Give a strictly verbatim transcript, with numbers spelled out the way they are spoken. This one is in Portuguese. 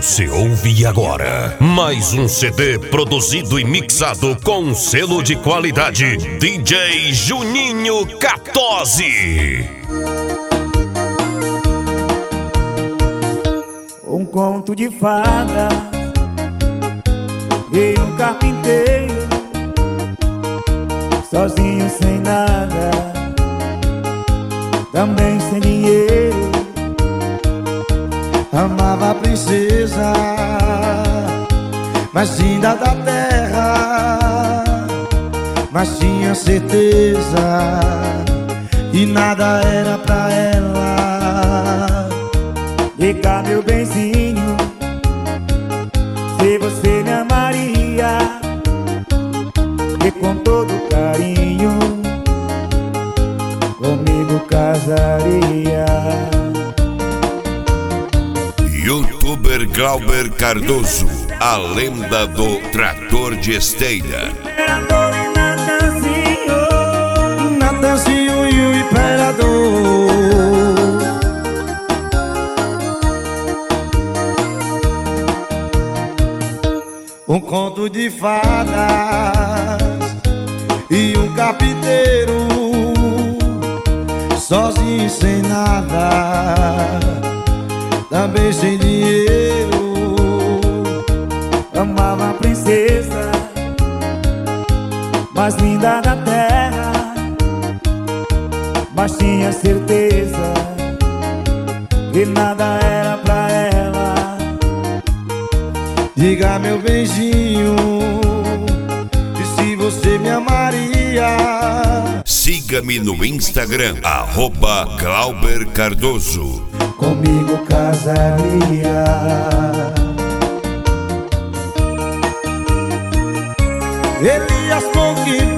Você ouve agora mais um C D produzido e mixado com selo de qualidade D J Juninho quatorze. Um conto de fada e um carpinteiro, sozinho sem nada, também sem dinheiro. Amava a princesa mais linda da terra, mas tinha certeza e nada era pra ela. Diga, meu benzinho, se você me amaria, e com todo carinho comigo casaria. Youtuber Glauber Cardoso, a lenda do trator de esteira. Imperador e Natanzinho, Natanzinho e o imperador. Um conto de fadas e um carpinteiro, sozinho sem nada, também sem dinheiro. amava a princesa mais linda da terra, mas tinha certeza que nada era pra ela. Diga, meu benzinho, e se você me amaria? Siga-me no Instagram, arroba Glauber Cardoso. Comigo casaria. Elias Conquista